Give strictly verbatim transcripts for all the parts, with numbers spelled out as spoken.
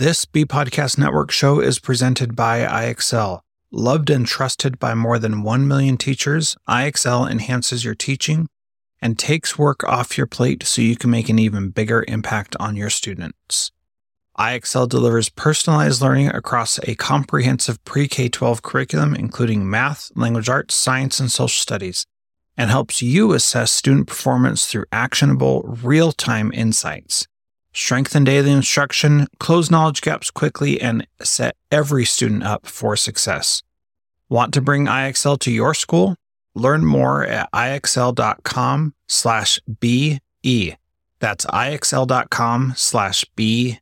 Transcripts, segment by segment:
This B Podcast Network show is presented by I X L. Loved and trusted by more than one million teachers, I X L enhances your teaching and takes work off your plate so you can make an even bigger impact on your students. I X L delivers personalized learning across a comprehensive pre-K twelve curriculum, including math, language arts, science, and social studies, and helps you assess student performance through actionable, real-time insights. Strengthen daily instruction, close knowledge gaps quickly, and set every student up for success. Want to bring I X L to your school? Learn more at ixl.com slash BE. That's ixl.com slash BE.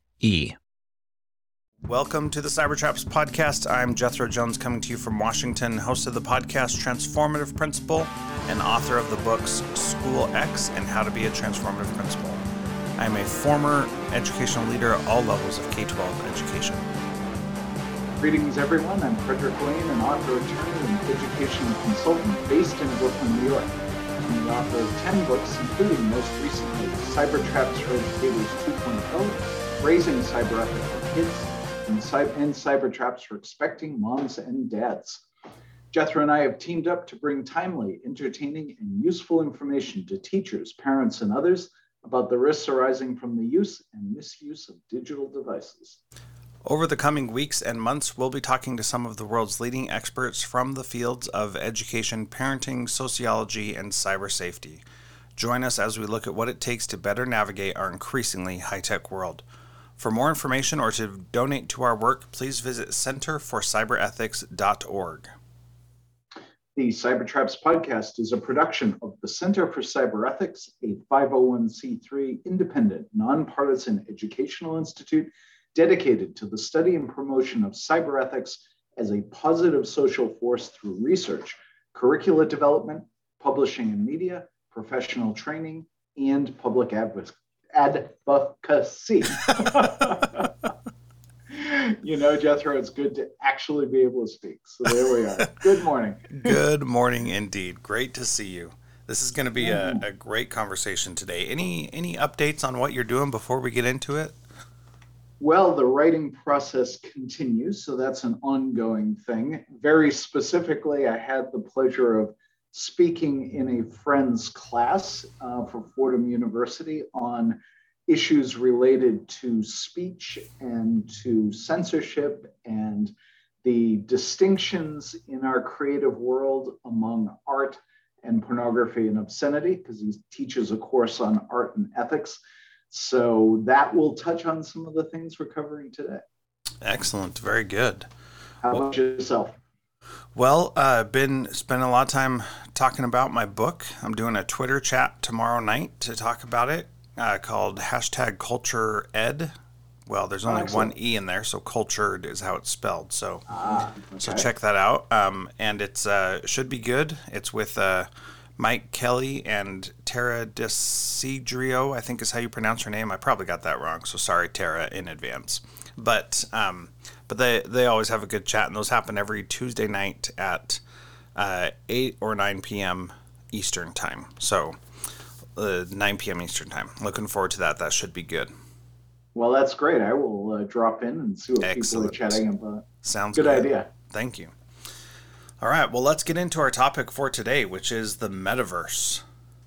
Welcome to the Cybertraps podcast. I'm Jethro Jones, coming to you from Washington, host of the podcast Transformative Principal and author of the books School X and How to Be a Transformative Principal. I'm a former educational leader at all levels of K twelve education. Greetings, everyone. I'm Frederick Lane, an author, attorney, and educational consultant based in Brooklyn, New York. I'm the author of ten books, including most recently Cybertraps for Educators two point oh, Raising Cyber Ethical Kids, and, Cy- and Cybertraps for Expecting Moms and Dads. Jethro and I have teamed up to bring timely, entertaining, and useful information to teachers, parents, and others about the risks arising from the use and misuse of digital devices. Over the coming weeks and months, we'll be talking to some of the world's leading experts from the fields of education, parenting, sociology, and cyber safety. Join us as we look at what it takes to better navigate our increasingly high-tech world. For more information or to donate to our work, please visit center for cyber ethics dot org. The Cybertraps podcast is a production of the Center for Cyber Ethics, a five oh one c three independent, nonpartisan educational institute dedicated to the study and promotion of cyber ethics as a positive social force through research, curricula development, publishing and media, professional training, and public advocacy. advocacy. You know, Jethro, it's good to actually be able to speak. So there we are. Good morning. Good morning indeed. Great to see you. This is going to be a, a great conversation today. Any any updates on what you're doing before we get into it? Well, the writing process continues, so that's an ongoing thing. Very specifically, I had the pleasure of speaking in a friend's class uh, for Fordham University on issues related to speech and to censorship and the distinctions in our creative world among art and pornography and obscenity, because he teaches a course on art and ethics. So that will touch on some of the things we're covering today. Excellent. Very good. How about well, yourself? Well, I've uh, been spending a lot of time talking about my book. I'm doing a Twitter chat tomorrow night to talk about it. Uh, called hashtag culture ed. Well, there's only oh, one E in there, so cultured is how it's spelled. So, ah, okay. so check that out. Um, and it's uh, should be good. It's with uh, Mike Kelly and Tara DeCidrio, I think is how you pronounce her name. I probably got that wrong, so sorry, Tara, in advance. But um, but they they always have a good chat, and those happen every Tuesday night at uh, eight or nine p.m. Eastern time. So. Uh, nine p.m. Eastern time. Looking forward to that. That should be good. Well, that's great. I will uh, drop in and see what Excellent. people are chatting about. Sounds good. Good idea. Thank you. All right. Well, let's get into our topic for today, which is the metaverse.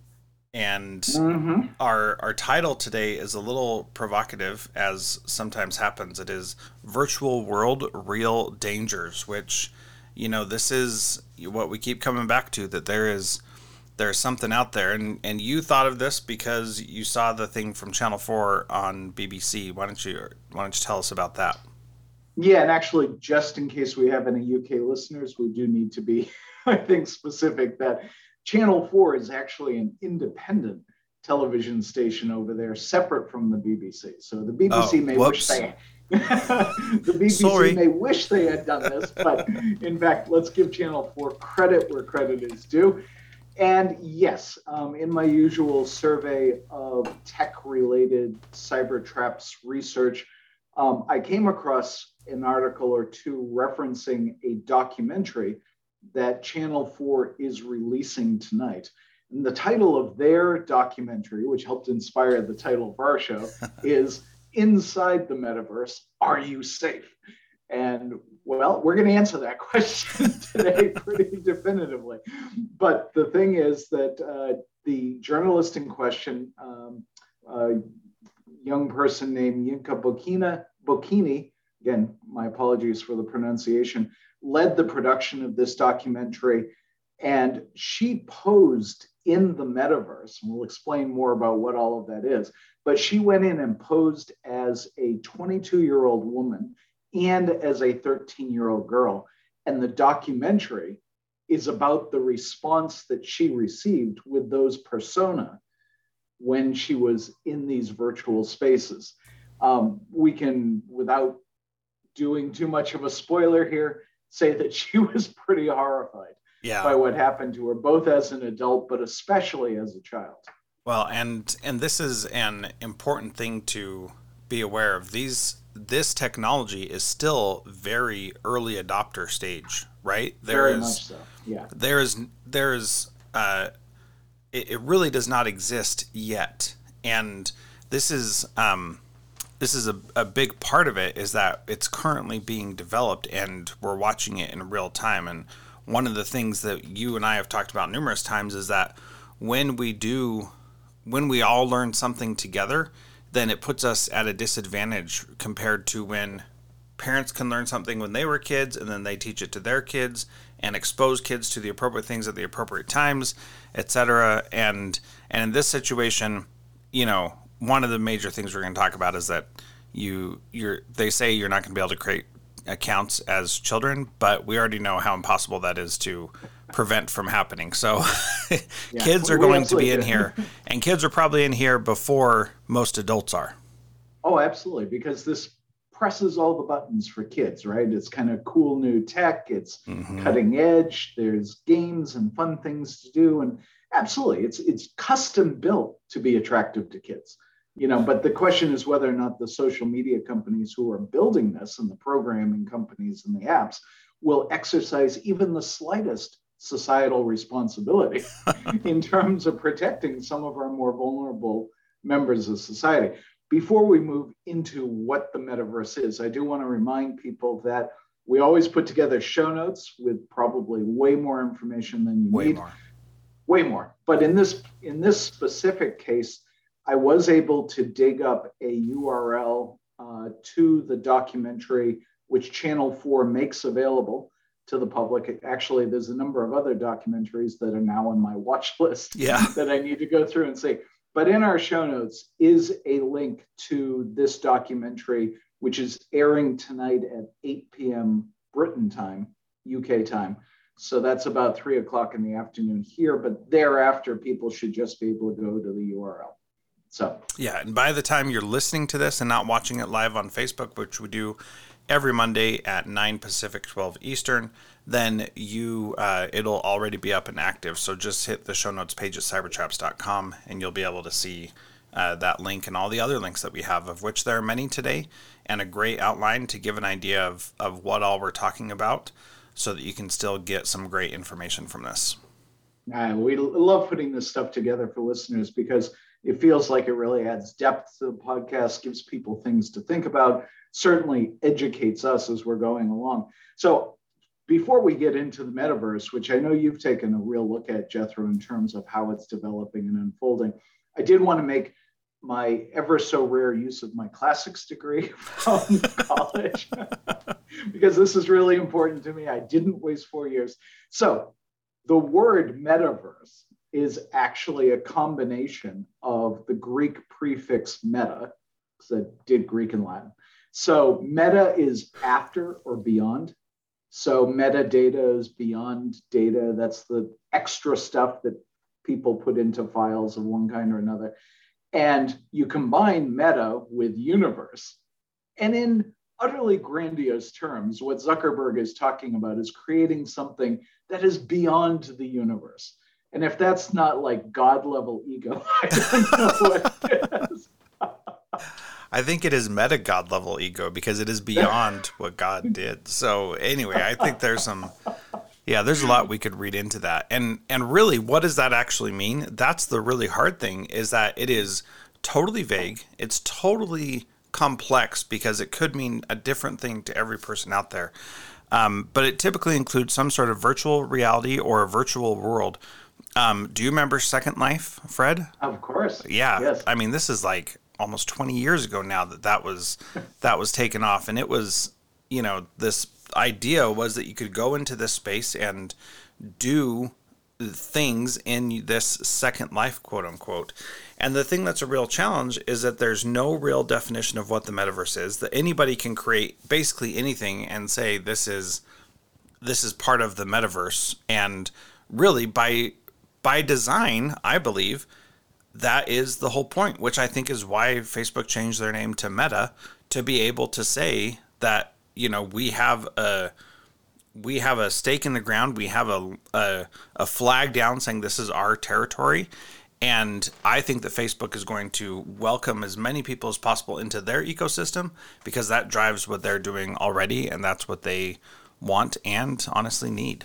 And mm-hmm. our our title today is a little provocative, as sometimes happens. It is Virtual World Real Dangers, which, you know, this is what we keep coming back to, that there is There's something out there, and, and you thought of this because you saw the thing from Channel four on B B C. Why don't you Why don't you tell us about that? Yeah, and actually, just in case we have any U K listeners, we do need to be, I think, specific that Channel four is actually an independent television station over there, separate from the B B C. So the B B C oh, may whoops. wish they the B B C Sorry. may wish they had done this, but in fact, let's give Channel four credit where credit is due. And yes, um, in my usual survey of tech-related cyber traps research, um, I came across an article or two referencing a documentary that Channel four is releasing tonight. And the title of their documentary, which helped inspire the title of our show, is inside the metaverse, are you safe? And well, we're going to answer that question today pretty definitively. But the thing is that uh, the journalist in question, um, a young person named Yinka Bokina, Bokini, again, my apologies for the pronunciation, led the production of this documentary. And she posed in the metaverse, and we'll explain more about what all of that is, but she went in and posed as a twenty-two-year-old woman and as a thirteen-year-old girl. And the documentary is about the response that she received with those persona when she was in these virtual spaces. Um, we can, without doing too much of a spoiler here, say that she was pretty horrified yeah. by what happened to her, both as an adult, but especially as a child. Well, and and this is an important thing to be aware of. These This technology is still very early adopter stage, right? There very is, much so, yeah. There is, there is, uh, it, it really does not exist yet. And this is, um, this is a, a big part of it is that it's currently being developed and we're watching it in real time. And one of the things that you and I have talked about numerous times is that when we do, when we all learn something together, then it puts us at a disadvantage compared to when parents can learn something when they were kids and then they teach it to their kids and expose kids to the appropriate things at the appropriate times, et cetera. And, and in this situation, you know, one of the major things we're going to talk about is that you, you're, they say you're not going to be able to create accounts as children, but we already know how impossible that is to prevent from happening. So yeah, kids are going to be in here, and kids are probably in here before most adults are. Oh, absolutely, because this presses all the buttons for kids, right? It's kind of cool new tech. It's mm-hmm. cutting edge. There's games and fun things to do, and absolutely, it's it's custom built to be attractive to kids. You know, but the question is whether or not the social media companies who are building this and the programming companies and the apps will exercise even the slightest societal responsibility in terms of protecting some of our more vulnerable members of society. Before we move into what the metaverse is, I do want to remind people that we always put together show notes with probably way more information than you way need. More. Way more. But in this in this specific case, I was able to dig up a U R L uh, to the documentary, which Channel four makes available to the public. Actually, there's a number of other documentaries that are now on my watch list yeah. that I need to go through and see. But in our show notes is a link to this documentary, which is airing tonight at eight p.m. Britain time, U K time. So that's about three o'clock in the afternoon here. But thereafter, people should just be able to go to the U R L. So yeah, and by the time you're listening to this and not watching it live on Facebook, which we do every Monday at nine Pacific, twelve Eastern, then you uh, it'll already be up and active. So just hit the show notes page at cybertraps dot com and you'll be able to see uh, that link and all the other links that we have, of which there are many today, and a great outline to give an idea of, of what all we're talking about so that you can still get some great information from this. Uh, we love putting this stuff together for listeners because it feels like it really adds depth to the podcast, gives people things to think about, certainly educates us as we're going along. So before we get into the metaverse, which I know you've taken a real look at, Jethro, in terms of how it's developing and unfolding, I did want to make my ever so rare use of my classics degree from college because this is really important to me. I didn't waste four years. So the word metaverse is actually a combination of the Greek prefix meta, because I did Greek and Latin. So meta is after or beyond. So metadata is beyond data. That's the extra stuff that people put into files of one kind or another. And you combine meta with universe. And in utterly grandiose terms, what Zuckerberg is talking about is creating something that is beyond the universe. And if that's not like God level ego, I don't know what it is. I think it is meta God level ego because it is beyond what God did. So anyway, I think there's some, yeah, there's a lot we could read into that. And and really, what does that actually mean? That's the really hard thing, is that it is totally vague. It's totally complex because it could mean a different thing to every person out there. Um, but it typically includes some sort of virtual reality or a virtual world. Um, do you remember Second Life, Fred? Of course. Yeah. Yes. I mean, this is like almost twenty years ago now that that was, that was taken off. And it was, you know, this idea was that you could go into this space and do things in this second life, quote unquote. And the thing that's a real challenge is that there's no real definition of what the metaverse is, that anybody can create basically anything and say this is this is part of the metaverse. And really by by design, I believe that is the whole point, which I think is why Facebook changed their name to Meta, to be able to say that, you know, we have a we have a stake in the ground. We have a, a a flag down saying this is our territory. And I think that Facebook is going to welcome as many people as possible into their ecosystem because that drives what they're doing already. And that's what they want and honestly need.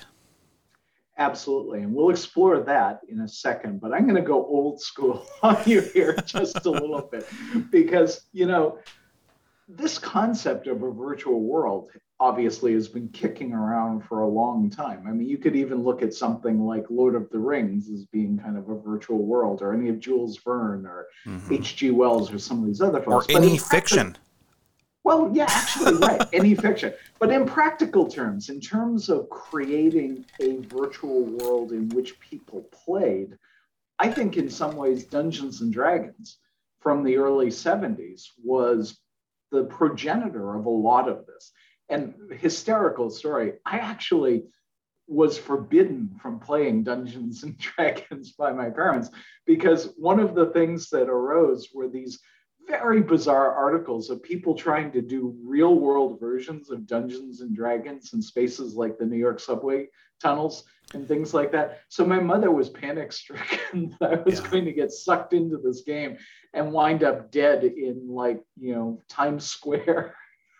Absolutely. And we'll explore that in a second. But I'm going to go old school on you here just a little bit because, you know, this concept of a virtual world obviously has been kicking around for a long time. I mean, you could even look at something like Lord of the Rings as being kind of a virtual world, or any of Jules Verne or mm-hmm. H G Wells or some of these other folks. Or any fiction. Well, yeah, actually, right, any fiction. But in practical terms, in terms of creating a virtual world in which people played, I think in some ways Dungeons and Dragons from the early seventies was the progenitor of a lot of this. And hysterical story, I actually was forbidden from playing Dungeons and Dragons by my parents because one of the things that arose were these very bizarre articles of people trying to do real world versions of Dungeons and Dragons in spaces like the New York subway tunnels and things like that. So my mother was panic stricken that I was yeah. going to get sucked into this game and wind up dead in, like, you know, Times Square.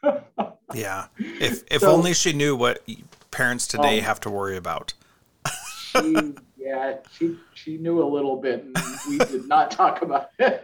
Yeah. If if so, only she knew what parents today um, have to worry about. she, yeah, she she knew a little bit, and we did not talk about it.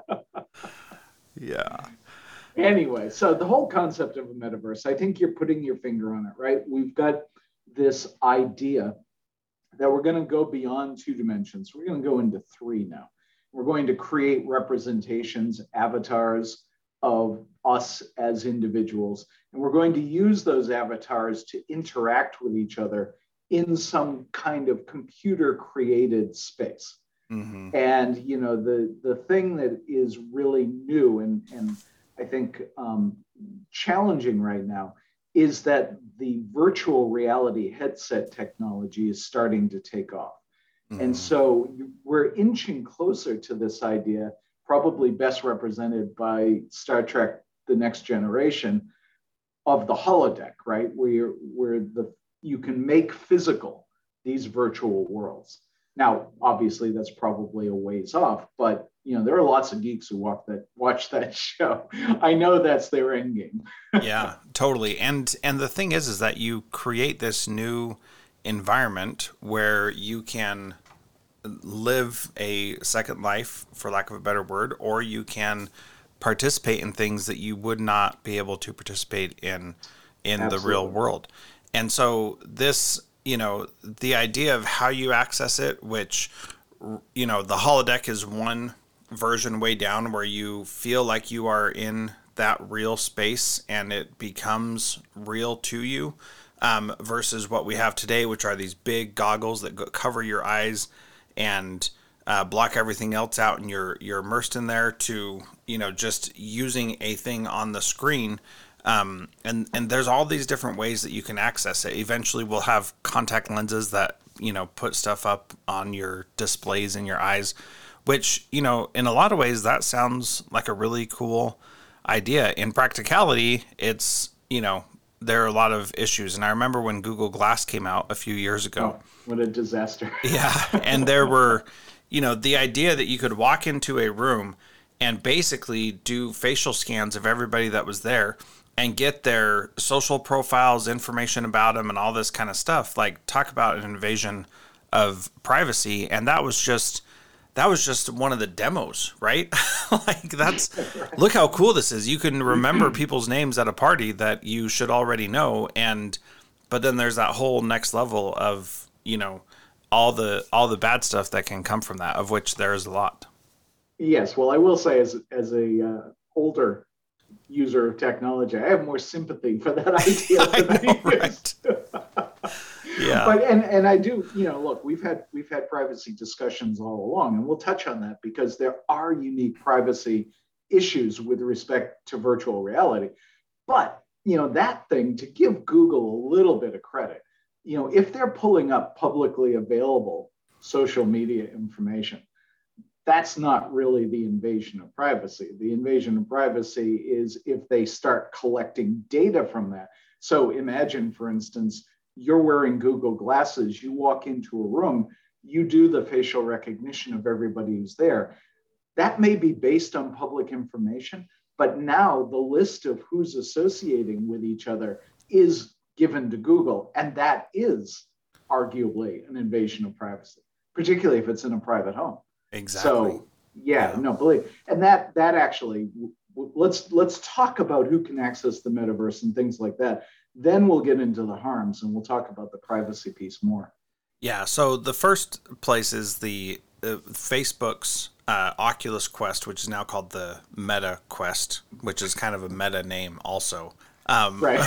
Yeah. Anyway, so the whole concept of a metaverse, I think you're putting your finger on it, right? We've got this idea that we're going to go beyond two dimensions. We're going to go into three now. We're going to create representations, avatars of us as individuals. And we're going to use those avatars to interact with each other in some kind of computer created space. Mm-hmm. And, you know, the, the thing that is really new and, and I think um, challenging right now is that the virtual reality headset technology is starting to take off. Mm-hmm. And so we're inching closer to this idea, probably best represented by Star Trek: The Next Generation, of the holodeck, right? Where you're, where the you can make physical these virtual worlds. Now, obviously, that's probably a ways off, but you know there are lots of geeks who watch that watch that show. I know that's their end game. Yeah, totally. And and the thing is, is that you create this new environment where you can live a second life, for lack of a better word, or you can participate in things that you would not be able to participate in in Absolutely. The real world. And so this, you know, the idea of how you access it, which, you know, the holodeck is one version way down where you feel like you are in that real space and it becomes real to you, um, versus what we have today, which are these big goggles that go, cover your eyes and uh, block everything else out, and you're you're immersed in there, to, you know, just using a thing on the screen. Um, and, and there's all these different ways that you can access it. Eventually we'll have contact lenses that, you know, put stuff up on your displays in your eyes, which, you know, in a lot of ways that sounds like a really cool idea. In practicality, it's, you know, there are a lot of issues. And I remember when Google Glass came out a few years ago. Oh, what a disaster. Yeah. And there were, you know, the idea that you could walk into a room and basically do facial scans of everybody that was there and get their social profiles, information about them, and all this kind of stuff. Like, talk about an invasion of privacy. And that was just, that was just one of the demos, right? Like that's, right. Look how cool this is. You can remember people's names at a party that you should already know. And, but then there's that whole next level of, you know, all the, all the bad stuff that can come from that, of which there is a lot. Yes. Well, I will say as, as a uh, older user of technology, I have more sympathy for that idea. I know, right? Yeah. But and and I do, you know, look, we've had we've had privacy discussions all along, and we'll touch on that because there are unique privacy issues with respect to virtual reality. But, you know, that thing, to give Google a little bit of credit, you know, if they're pulling up publicly available social media information, that's not really the invasion of privacy. The invasion of privacy is if they start collecting data from that. So imagine, for instance, you're wearing Google glasses, you walk into a room, you do the facial recognition of everybody who's there. That may be based on public information, but now the list of who's associating with each other is given to Google, and that is arguably an invasion of privacy, particularly if it's in a private home. Exactly. So yeah, yeah. no, believe, and that that actually, let's let's talk about who can access the metaverse and things like that. Then we'll get into the harms and we'll talk about the privacy piece more. Yeah. So the first place is the uh, Facebook's uh, Oculus Quest, which is now called the Meta Quest, which is kind of a meta name also. Um, right.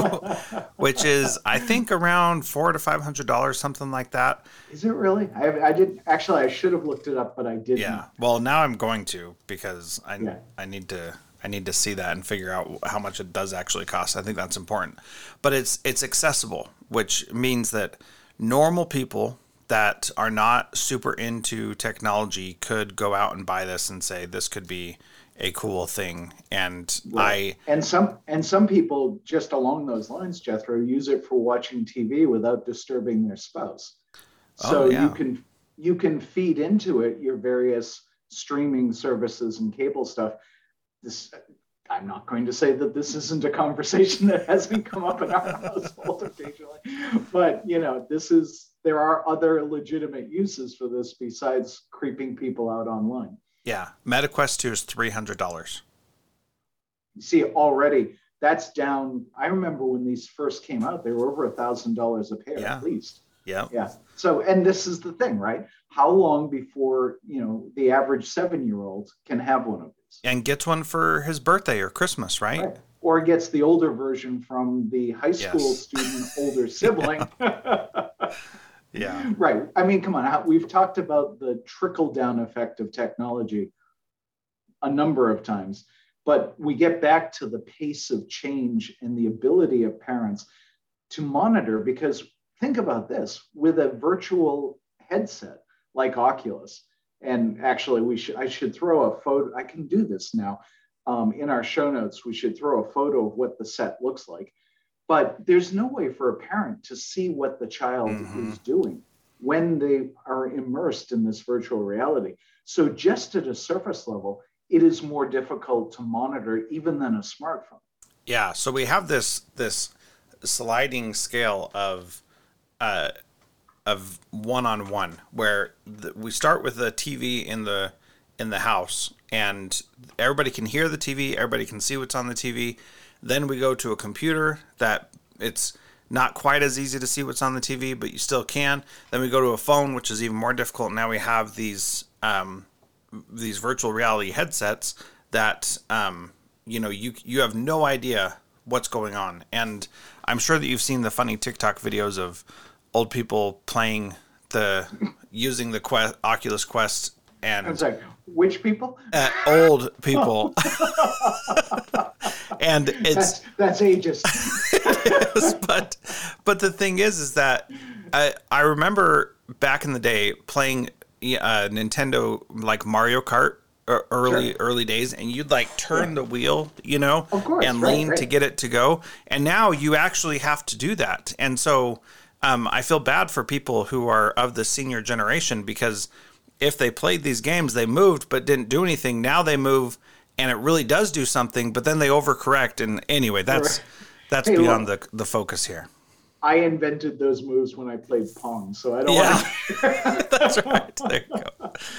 Which is, I think, around four to five hundred dollars, something like that. Is it really? I, I did actually. I should have looked it up, but I didn't. Yeah. Well, now I'm going to because I yeah. I need to I need to see that and figure out how much it does actually cost. I think that's important. But it's it's accessible, which means that normal people that are not super into technology could go out and buy this and say this could be a cool thing. And right. I and some and some people just along those lines, Jethro, use it for watching T V without disturbing their spouse. So oh, yeah. you can you can feed into it your various streaming services and cable stuff. This, I'm not going to say that this isn't a conversation that hasn't come up in our household occasionally, but you know, this is, there are other legitimate uses for this besides creeping people out online. Yeah, MetaQuest two is three hundred dollars. See, already that's down. I remember when these first came out, they were over a thousand dollars a pair yeah. at least. Yeah. Yeah. So, and this is the thing, right? How long before, you know, the average seven-year-old can have one of these? And gets one for his birthday or Christmas, right? Right. Or gets the older version from the high school yes. student older sibling. Yeah. Right. I mean, come on. We've talked about the trickle-down effect of technology a number of times, but we get back to the pace of change and the ability of parents to monitor, because think about this, with a virtual headset like Oculus, and actually we should, I should throw a photo, I can do this now. Um, in our show notes, we should throw a photo of what the set looks like. But there's no way for a parent to see what the child mm-hmm. is doing when they are immersed in this virtual reality. So just at a surface level, it is more difficult to monitor even than a smartphone. Yeah, so we have this this sliding scale of uh, of one-on-one where the, we start with the T V in the in the house, and everybody can hear the T V, everybody can see what's on the T V. Then we go to a computer that it's not quite as easy to see what's on the T V, but you still can. Then we go to a phone, which is even more difficult. Now we have these um, these virtual reality headsets that um, you know you you have no idea what's going on. And I'm sure that you've seen the funny TikTok videos of old people playing the using the Quest, Oculus Quest. And I'm sorry, which people? Uh, old people. And it's that's, that's ageist. It is, but but the thing is, is that I I remember back in the day playing uh, Nintendo like Mario Kart early sure. early days, and you'd like turn yeah. the wheel, you know, of course, and right, lean right. to get it to go. And now you actually have to do that, and so um, I feel bad for people who are of the senior generation, because if they played these games, they moved but didn't do anything. Now they move and it really does do something, but then they overcorrect. And anyway, that's that's hey, beyond look, the the focus here. I invented those moves when I played Pong, so I don't yeah. want to... That's right. There you go.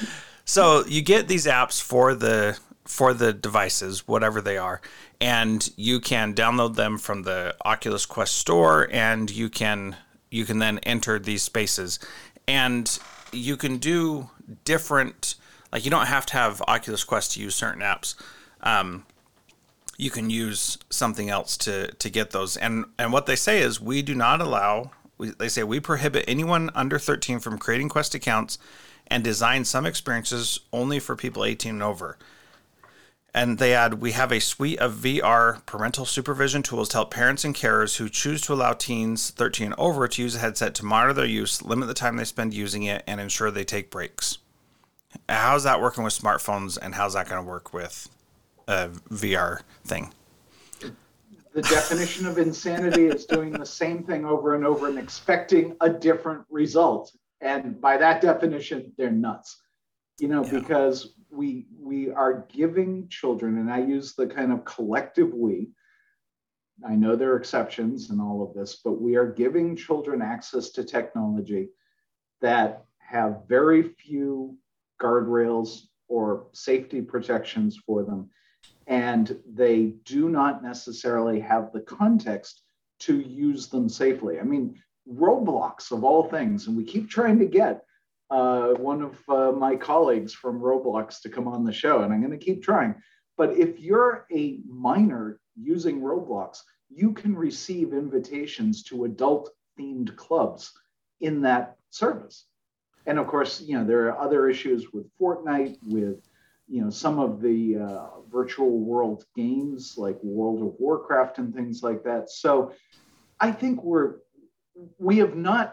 So you get these apps for the for the devices, whatever they are, and you can download them from the Oculus Quest store, and you can you can then enter these spaces, and you can do different. Like, you don't have to have Oculus Quest to use certain apps. Um, you can use something else to to get those. And and what they say is, we do not allow. We, they say we prohibit anyone under thirteen from creating Quest accounts and design some experiences only for people eighteen and over. And they add, we have a suite of V R parental supervision tools to help parents and carers who choose to allow teens thirteen and over to use a headset to monitor their use, limit the time they spend using it, and ensure they take breaks. How's that working with smartphones, and how's that going to work with a V R thing? The definition of insanity is doing the same thing over and over and expecting a different result. And by that definition, they're nuts, you know, yeah. because we we are giving children, and I use the kind of collective we, I know there are exceptions in all of this, but we are giving children access to technology that have very few guardrails or safety protections for them. And they do not necessarily have the context to use them safely. I mean, Roblox of all things, and we keep trying to get uh, one of uh, my colleagues from Roblox to come on the show, and I'm going to keep trying. But if you're a minor using Roblox, you can receive invitations to adult-themed clubs in that service. And of course, you know, there are other issues with Fortnite, with you know some of the uh, virtual world games like World of Warcraft and things like that. So I think we're we have not,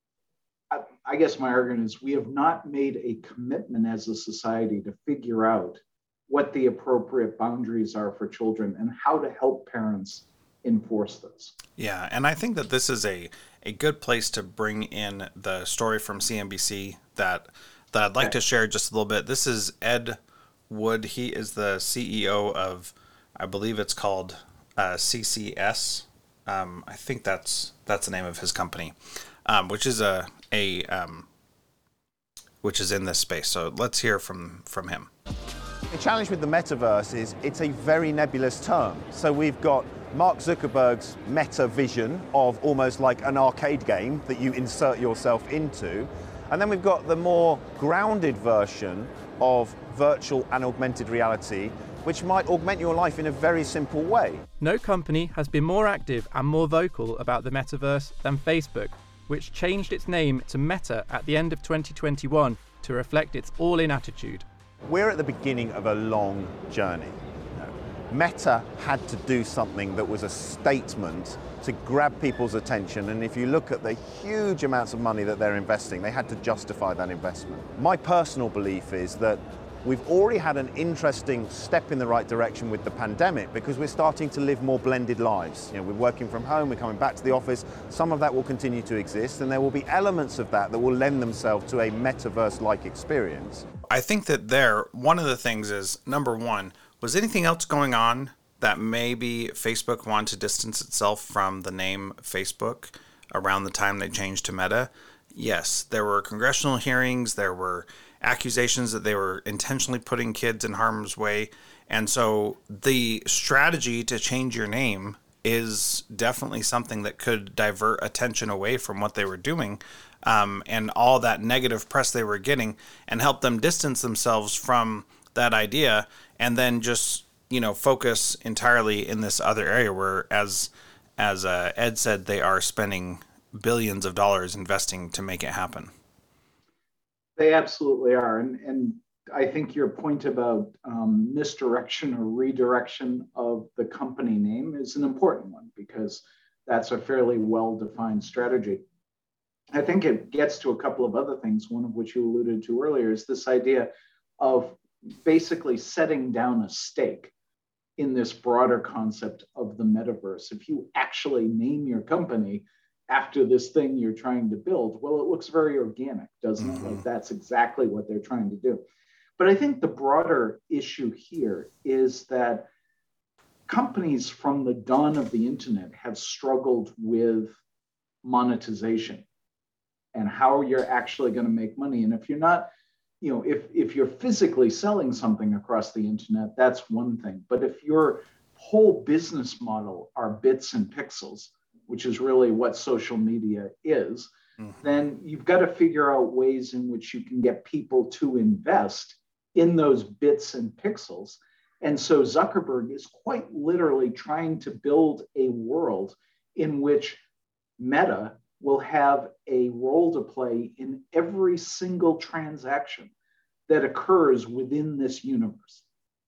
I guess my argument is we have not made a commitment as a society to figure out what the appropriate boundaries are for children and how to help parents enforce those. Yeah, and I think that this is a, a good place to bring in the story from C N B C that, that I'd like okay. to share just a little bit. This is Ed Wood. He is the C E O of, I believe it's called uh, C C S. Um, I think that's that's the name of his company, um, which is a a um, which is in this space. So let's hear from from him. The challenge with the metaverse is it's a very nebulous term. So we've got Mark Zuckerberg's meta vision of almost like an arcade game that you insert yourself into, and then we've got the more grounded version of virtual and augmented reality, which might augment your life in a very simple way. No company has been more active and more vocal about the metaverse than Facebook, which changed its name to Meta at the end of twenty twenty-one to reflect its all-in attitude. We're at the beginning of a long journey. Meta had to do something that was a statement to grab people's attention, and if you look at the huge amounts of money that they're investing, they had to justify that investment. My personal belief is that we've already had an interesting step in the right direction with the pandemic because we're starting to live more blended lives. You know, we're working from home, we're coming back to the office. Some of that will continue to exist, and there will be elements of that that will lend themselves to a metaverse-like experience. I think that there, one of the things is, number one, was anything else going on that maybe Facebook wanted to distance itself from the name Facebook around the time they changed to Meta? Yes, there were congressional hearings, there were accusations that they were intentionally putting kids in harm's way. And so the strategy to change your name is definitely something that could divert attention away from what they were doing, um, and all that negative press they were getting, and help them distance themselves from that idea, and then just, you know, focus entirely in this other area where, as as uh, Ed said, they are spending billions of dollars investing to make it happen. They absolutely are. And, and I think your point about um, misdirection or redirection of the company name is an important one, because that's a fairly well-defined strategy. I think it gets to a couple of other things, one of which you alluded to earlier, is this idea of basically setting down a stake in this broader concept of the metaverse. If you actually name your company after this thing you're trying to build, well, it looks very organic, doesn't mm-hmm. it? Like that's exactly what they're trying to do. But I think the broader issue here is that companies from the dawn of the internet have struggled with monetization and how you're actually going to make money. And if you're not you know, if, if you're physically selling something across the internet, that's one thing. But if your whole business model are bits and pixels, which is really what social media is, mm-hmm. then you've got to figure out ways in which you can get people to invest in those bits and pixels. And so Zuckerberg is quite literally trying to build a world in which Meta will have a role to play in every single transaction that occurs within this universe.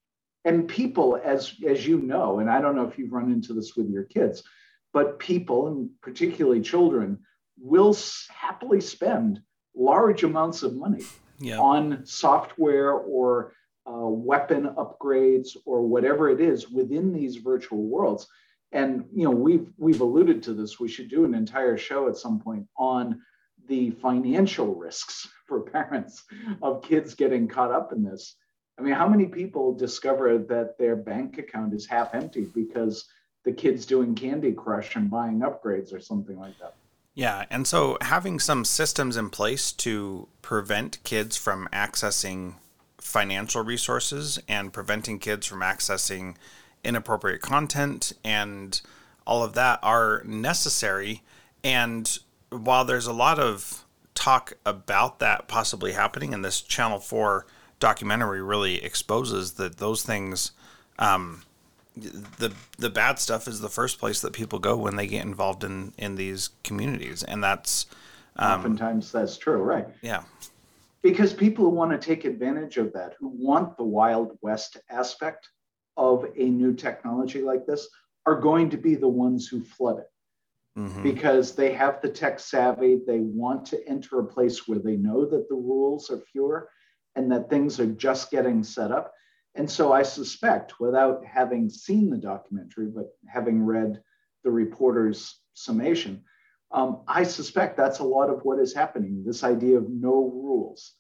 And people, as, as you know, and I don't know if you've run into this with your kids, but people, and particularly children, will happily spend large amounts of money yeah. on software or uh, weapon upgrades or whatever it is within these virtual worlds. And you know, we've we've alluded to this. We should do an entire show at some point on the financial risks for parents of kids getting caught up in this. I mean, how many people discover that their bank account is half empty because the kid's doing Candy Crush and buying upgrades or something like that? Yeah, and so having some systems in place to prevent kids from accessing financial resources and preventing kids from accessing inappropriate content and all of that are necessary. And while there's a lot of talk about that possibly happening, and this Channel four documentary really exposes that those things, um, the the bad stuff is the first place that people go when they get involved in, in these communities. And that's... Um, Oftentimes that's true, right? Yeah. Because people who want to take advantage of that, who want the Wild West aspect of a new technology like this, are going to be the ones who flood it. Mm-hmm. Because they have the tech savvy, they want to enter a place where they know that the rules are fewer and that things are just getting set up. And so I suspect, without having seen the documentary, but having read the reporter's summation, um, I suspect that's a lot of what is happening, this idea of no rules.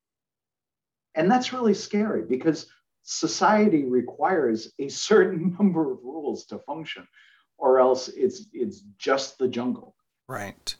And that's really scary because society requires a certain number of rules to function, or else it's it's just the jungle. Right.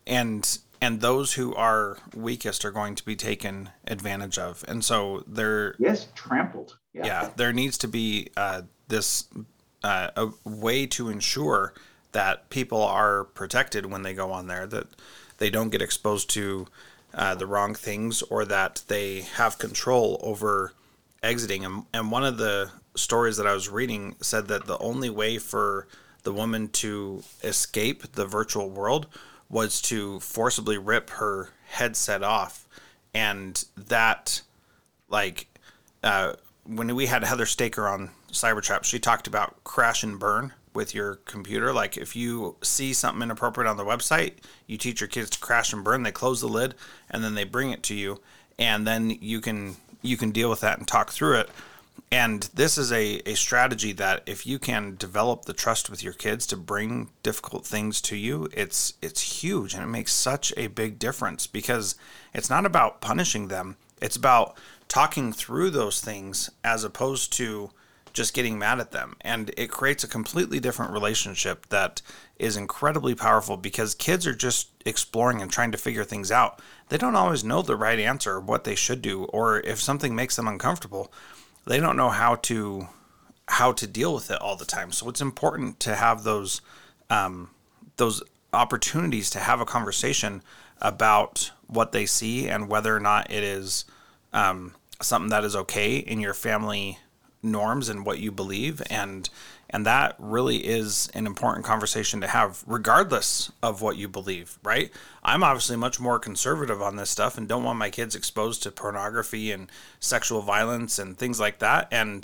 And and those who are weakest are going to be taken advantage of. And so there Yes, trampled. Yeah, yeah there needs to be uh, this uh, a way to ensure that people are protected when they go on there, that they don't get exposed to uh, the wrong things, or that they have control over exiting. And, and one of the stories that I was reading said that the only way for the woman to escape the virtual world was to forcibly rip her headset off. And that, like, uh, when we had Heather Staker on Cybertrap, she talked about crash and burn with your computer. Like, if you see something inappropriate on the website, you teach your kids to crash and burn. They close the lid and then they bring it to you, and then you can you can deal with that and talk through it. And this is a, a strategy that if you can develop the trust with your kids to bring difficult things to you, it's it's huge, and it makes such a big difference, because it's not about punishing them. It's about talking through those things as opposed to just getting mad at them. And it creates a completely different relationship that is incredibly powerful, because kids are just exploring and trying to figure things out. They don't always know the right answer or what they should do, or if something makes them uncomfortable, they don't know how to how to deal with it all the time. So it's important to have those um, those opportunities to have a conversation about what they see and whether or not it is um, something that is okay in your family norms and what you believe. And and that really is an important conversation to have, regardless of what you believe, right? I'm obviously much more conservative on this stuff and don't want my kids exposed to pornography and sexual violence and things like that. And,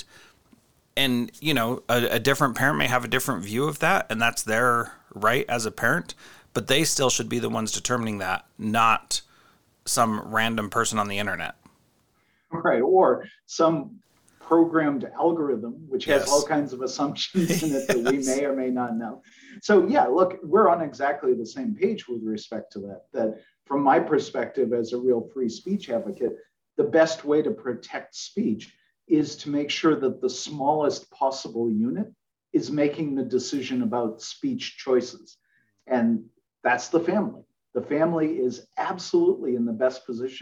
and you know, a, a different parent may have a different view of that, and that's their right as a parent, but they still should be the ones determining that, not some random person on the internet. Right, or some programmed algorithm, which has yes. all kinds of assumptions in it that yes. we may or may not know. So yeah, look, we're on exactly the same page with respect to that, that from my perspective as a real free speech advocate, the best way to protect speech is to make sure that the smallest possible unit is making the decision about speech choices. And that's the family. The family is absolutely in the best position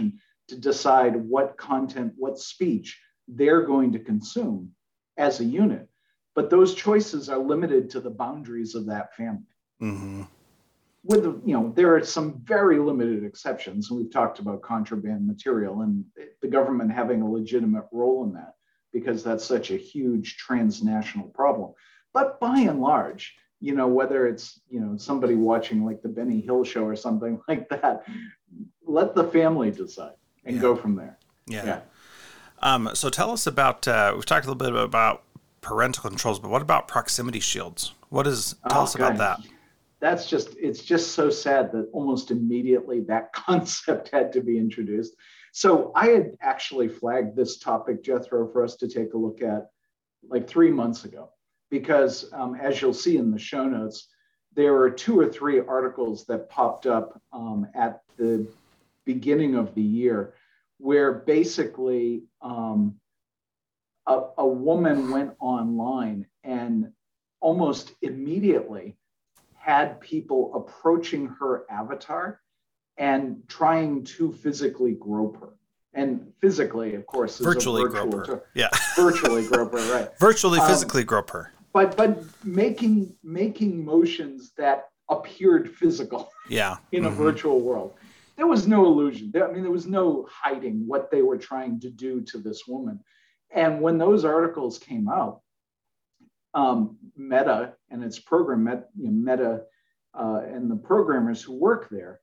to decide what content, what speech they're going to consume as a unit. But those choices are limited to the boundaries of that family. Mm-hmm. With, you know, there are some very limited exceptions, and we've talked about contraband material and the government having a legitimate role in that because that's such a huge transnational problem. But by and large, you know, whether it's, you know, somebody watching like the Benny Hill show or something like that, let the family decide and yeah. go from there. Yeah. yeah. Um, so tell us about, uh, we've talked a little bit about parental controls, but what about proximity shields? What is, tell oh, us about God. that. That's just, it's just so sad that almost immediately that concept had to be introduced. So I had actually flagged this topic, Jethro, for us to take a look at like three months ago, because um, as you'll see in the show notes, there were two or three articles that popped up um, at the beginning of the year where basically um, a, a woman went online and almost immediately had people approaching her avatar and trying to physically grope her. And physically, of course, is virtually a virtual grope her. Ter- yeah, virtually grope her, right? Virtually, physically um, grope her. But but making making motions that appeared physical. Yeah. in mm-hmm. a virtual world. There was no illusion. There, I mean, there was no hiding what they were trying to do to this woman. And when those articles came out, um, Meta and its program, Meta, you know, Meta uh, and the programmers who work there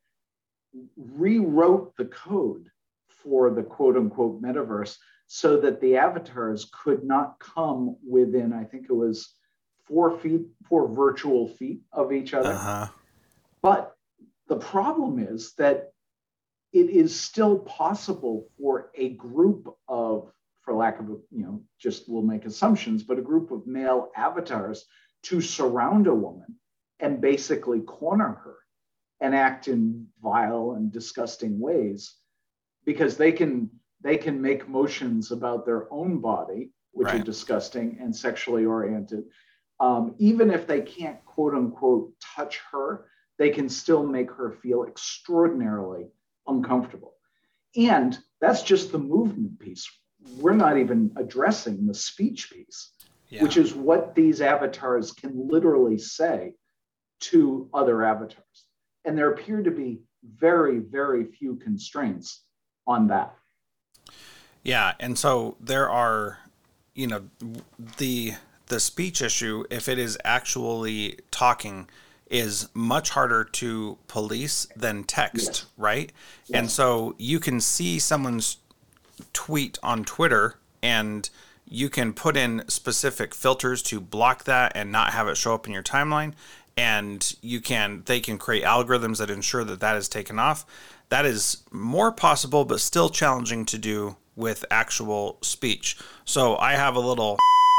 rewrote the code for the quote unquote metaverse so that the avatars could not come within, I think it was four feet, four virtual feet of each other. Uh-huh. But the problem is that it is still possible for a group of, for lack of, a, you know, just we'll make assumptions, but a group of male avatars to surround a woman and basically corner her and act in vile and disgusting ways, because they can they can make motions about their own body, which right. are disgusting and sexually oriented. Um, even if they can't, quote unquote, touch her, they can still make her feel extraordinarily uncomfortable. And that's just the movement piece. We're not even addressing the speech piece, yeah. which is what these avatars can literally say to other avatars. And there appear to be very, very few constraints on that. Yeah. And so there are, you know, the the speech issue, if it is actually talking, is much harder to police than text, yes. right? Yes. And so you can see someone's tweet on Twitter and you can put in specific filters to block that and not have it show up in your timeline. And you can, they can create algorithms that ensure that that is taken off. That is more possible, but still challenging to do with actual speech. So I have a little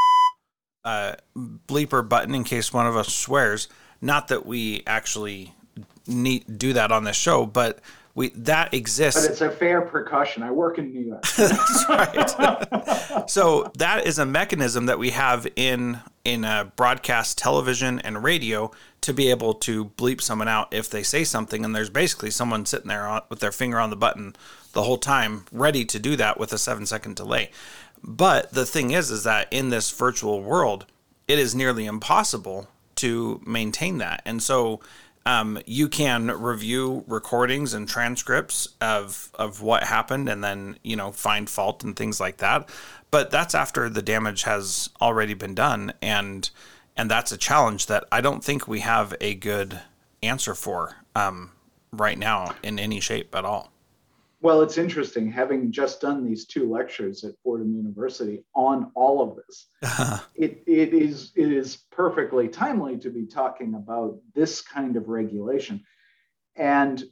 uh, bleeper button in case one of us swears. Not that we actually need do that on this show, but we that exists. But it's a fair precaution. I work in New York. That's right. So that is a mechanism that we have in in a broadcast television and radio to be able to bleep someone out if they say something, and there's basically someone sitting there on, with their finger on the button the whole time, ready to do that with a seven second delay. But the thing is, is that in this virtual world, it is nearly impossible to maintain that. And so um, you can review recordings and transcripts of of what happened and then, you know, find fault and things like that. But that's after the damage has already been done. And and that's a challenge that I don't think we have a good answer for um, right now in any shape at all. Well, it's interesting, having just done these two lectures at Fordham University on all of this, it, it is it is perfectly timely to be talking about this kind of regulation. And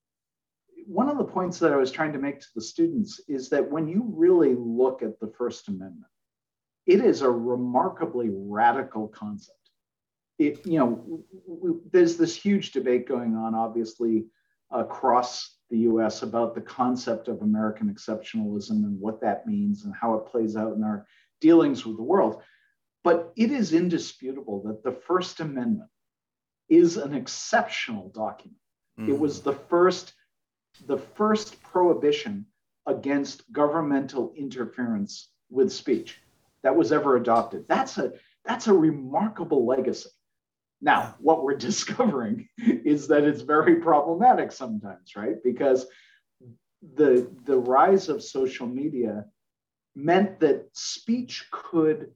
one of the points that I was trying to make to the students is that when you really look at the First Amendment, it is a remarkably radical concept. It, you know, w- there's this huge debate going on, obviously, across the U S about the concept of American exceptionalism and what that means and how it plays out in our dealings with the world. But it is indisputable that the First Amendment is an exceptional document. Mm-hmm. It was the first, the first prohibition against governmental interference with speech that was ever adopted. That's a that's a remarkable legacy. Now, what we're discovering is that it's very problematic sometimes, right? Because the the rise of social media meant that speech could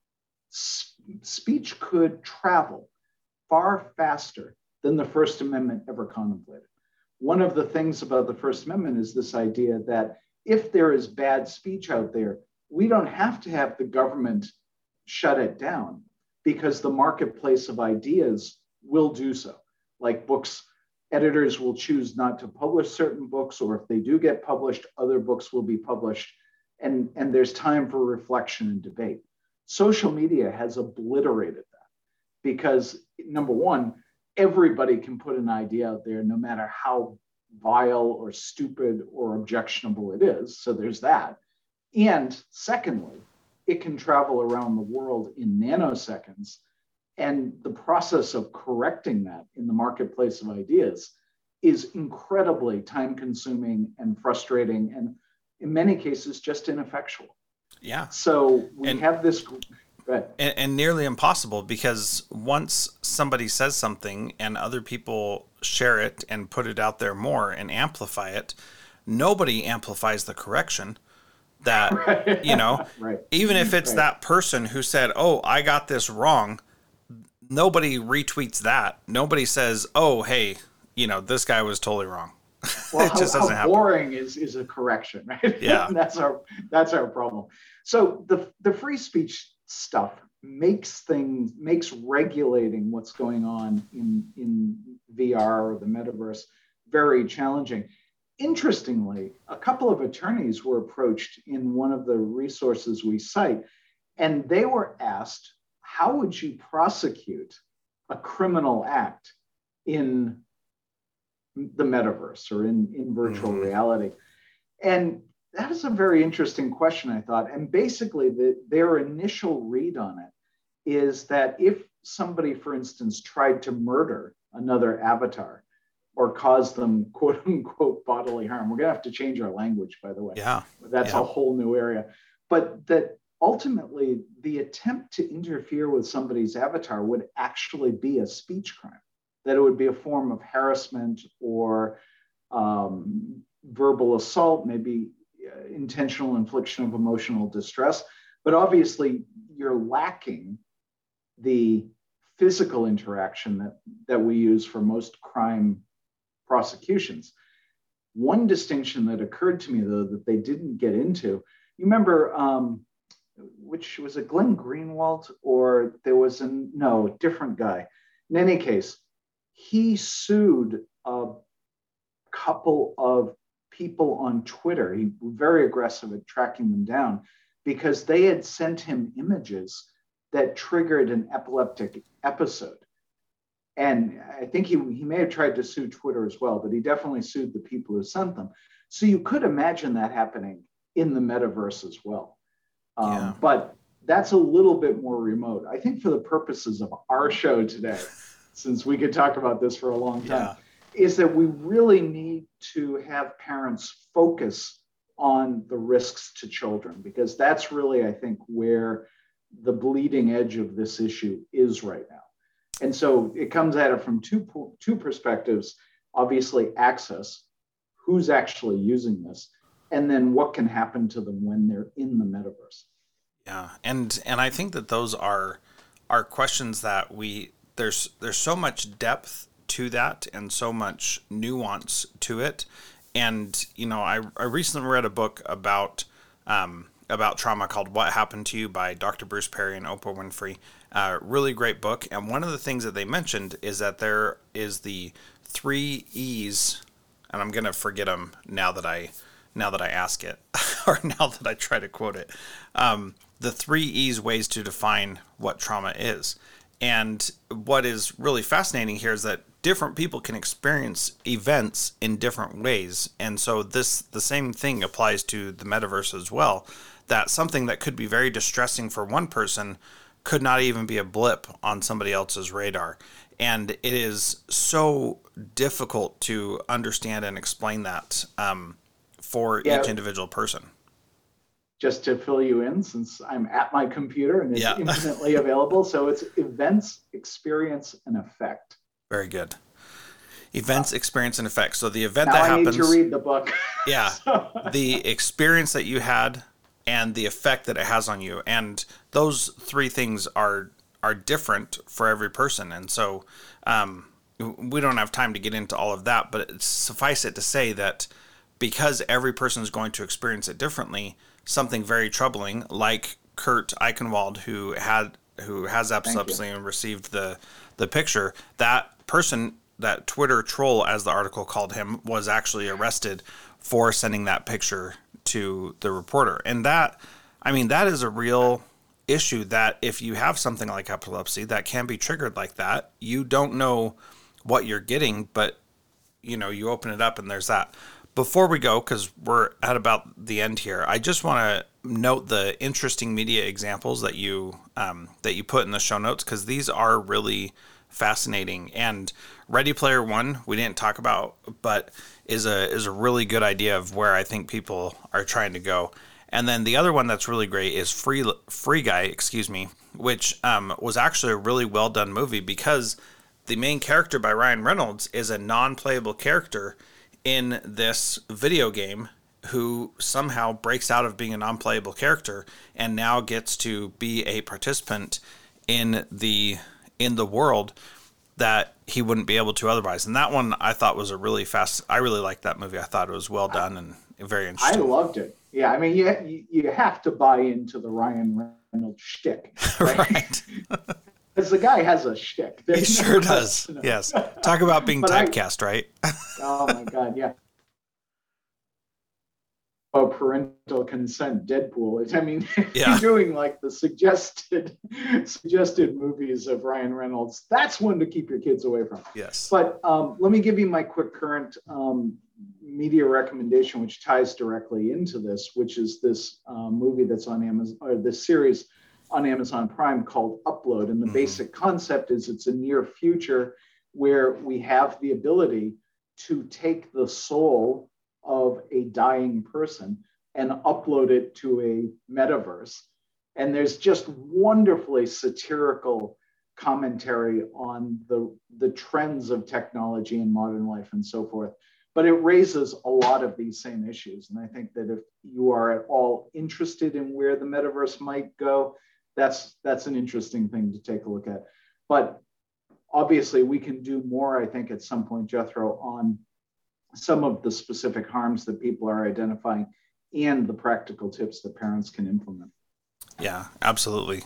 speech could travel far faster than the First Amendment ever contemplated. One of the things about the First Amendment is this idea that if there is bad speech out there, we don't have to have the government shut it down because the marketplace of ideas will do so. Like books, editors will choose not to publish certain books, or if they do get published, other books will be published, and, and there's time for reflection and debate. Social media has obliterated that because, number one, everybody can put an idea out there no matter how vile or stupid or objectionable it is. So there's that. And secondly, it can travel around the world in nanoseconds. And the process of correcting that in the marketplace of ideas is incredibly time consuming and frustrating, and in many cases, just ineffectual. Yeah. So we and, have this. Go ahead. And, and nearly impossible, because once somebody says something and other people share it and put it out there more and amplify it, nobody amplifies the correction. That, right. you know, right. even if it's right. that person who said, oh, I got this wrong, nobody retweets that. Nobody says, oh, hey, you know, this guy was totally wrong. Well, it just how, doesn't how happen. Boring is, is a correction, right? Yeah. that's our that's our problem. So the the free speech stuff makes things makes regulating what's going on in in V R or the metaverse very challenging. Interestingly, a couple of attorneys were approached in one of the resources we cite, and they were asked, how would you prosecute a criminal act in the metaverse or in, in virtual mm-hmm. reality? And that is a very interesting question, I thought. And basically, the, their initial read on it is that if somebody, for instance, tried to murder another avatar, or cause them quote unquote bodily harm. We're gonna have to change our language, by the way. Yeah. That's yeah. a whole new area. But that ultimately the attempt to interfere with somebody's avatar would actually be a speech crime, that it would be a form of harassment or um, verbal assault, maybe uh, intentional infliction of emotional distress. But obviously you're lacking the physical interaction that, that we use for most crime prosecutions. One distinction that occurred to me, though, that they didn't get into, you remember, um, which was it Glenn Greenwald, or there was a, no, different guy. In any case, he sued a couple of people on Twitter. He was very aggressive at tracking them down because they had sent him images that triggered an epileptic episode. And I think he, he may have tried to sue Twitter as well, but he definitely sued the people who sent them. So you could imagine that happening in the metaverse as well. Um, yeah. But that's a little bit more remote. I think for the purposes of our show today, since we could talk about this for a long time, yeah. is that we really need to have parents focus on the risks to children, because that's really, I think, where the bleeding edge of this issue is right now. And so it comes at it from two, two perspectives, obviously access, who's actually using this, and then what can happen to them when they're in the metaverse. Yeah, and and I think that those are are questions that we, there's there's so much depth to that and so much nuance to it. And, you know, I, I recently read a book about um, about trauma called What Happened to You by Doctor Bruce Perry and Oprah Winfrey. Uh, really great book. And one of the things that they mentioned is that there is the three E's, and I'm going to forget them now that I now that I ask it, or now that I try to quote it. Um, the three E's ways to define what trauma is. And what is really fascinating here is that different people can experience events in different ways. And so this the same thing applies to the metaverse as well, that something that could be very distressing for one person could not even be a blip on somebody else's radar. And it is so difficult to understand and explain that um, for Yeah. each individual person. Just to fill you in, since I'm at my computer and it's Yeah. infinitely available. So it's events, experience, and effect. Very good. Events, experience, and effects. So the event Now that I happens. need to read the book. Yeah. So- The experience that you had and the effect that it has on you. And those three things are are different for every person. And so um, we don't have time to get into all of that, but it's, suffice it to say that because every person is going to experience it differently, something very troubling, like Kurt Eichenwald, who had who has epilepsy and received the the picture, that person, that Twitter troll, as the article called him, was actually arrested for sending that picture to the reporter. And that, I mean, that is a real issue, that if you have something like epilepsy that can be triggered like that, you don't know what you're getting, but, you know, you open it up and there's that. Before we go, because we're at about the end here, I just want to note the interesting media examples that you um, that you put in the show notes, because these are really fascinating. And Ready Player One, we didn't talk about, but is a is a really good idea of where I think people are trying to go. And then the other one that's really great is Free Free Guy, excuse me, which um, was actually a really well done movie, because the main character by Ryan Reynolds is a non-playable character in this video game who somehow breaks out of being a non-playable character and now gets to be a participant in the in the world that he wouldn't be able to otherwise. And that one I thought was a really fast, I really liked that movie. I thought it was well done and very interesting. I loved it. Yeah, I mean, you, you have to buy into the Ryan Reynolds shtick. Right? Right. Because the guy has a shtick. He sure does. Yes. Talk about being But I- typecast, right? Oh my God, yeah. Oh, parental consent, Deadpool. It's, I mean, Yeah. you're doing like the suggested suggested movies of Ryan Reynolds. That's one to keep your kids away from. Yes. But um, let me give you my quick current um, media recommendation, which ties directly into this, which is this uh, movie that's on Amazon, or this series on Amazon Prime called Upload. And the Mhm. basic concept is it's a near future where we have the ability to take the soul of a dying person and upload it to a metaverse. And there's just wonderfully satirical commentary on the, the trends of technology in modern life and so forth. But it raises a lot of these same issues. And I think that if you are at all interested in where the metaverse might go, that's, that's an interesting thing to take a look at. But obviously we can do more, I think, at some point, Jethro, on some of the specific harms that people are identifying and the practical tips that parents can implement. Yeah, absolutely.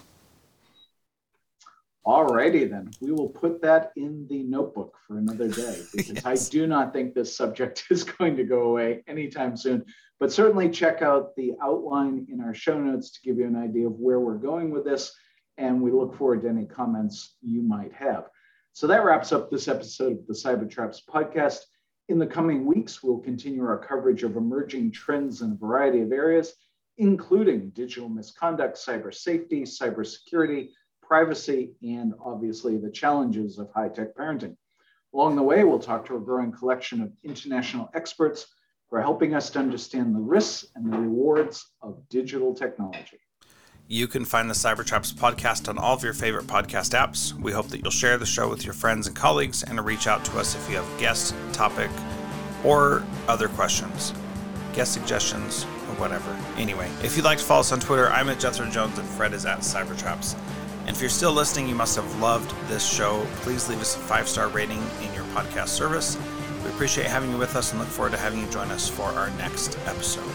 All righty then, we will put that in the notebook for another day, because Yes. I do not think this subject is going to go away anytime soon. But certainly check out the outline in our show notes to give you an idea of where we're going with this. And we look forward to any comments you might have. So that wraps up this episode of the Cybertraps podcast. In the coming weeks, we'll continue our coverage of emerging trends in a variety of areas, including digital misconduct, cyber safety, cybersecurity, privacy, and obviously the challenges of high-tech parenting. Along the way, we'll talk to a growing collection of international experts who are helping us to understand the risks and the rewards of digital technology. You can find the Cybertraps podcast on all of your favorite podcast apps. We hope that you'll share the show with your friends and colleagues and reach out to us if you have guest, topic, or other questions, guest suggestions, or whatever. Anyway, if you'd like to follow us on Twitter, I'm at Jethro Jones and Fred is at Cybertraps. And if you're still listening, you must have loved this show. Please leave us a five-star rating in your podcast service. We appreciate having you with us and look forward to having you join us for our next episode.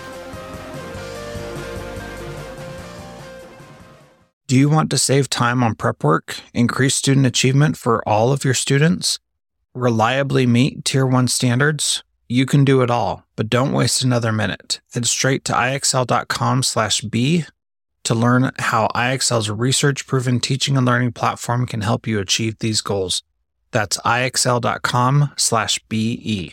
Do you want to save time on prep work, increase student achievement for all of your students, reliably meet Tier one standards? You can do it all, but don't waste another minute. Head straight to ixl.com slash B to learn how I X L's research-proven teaching and learning platform can help you achieve these goals. That's ixl.com slash BE.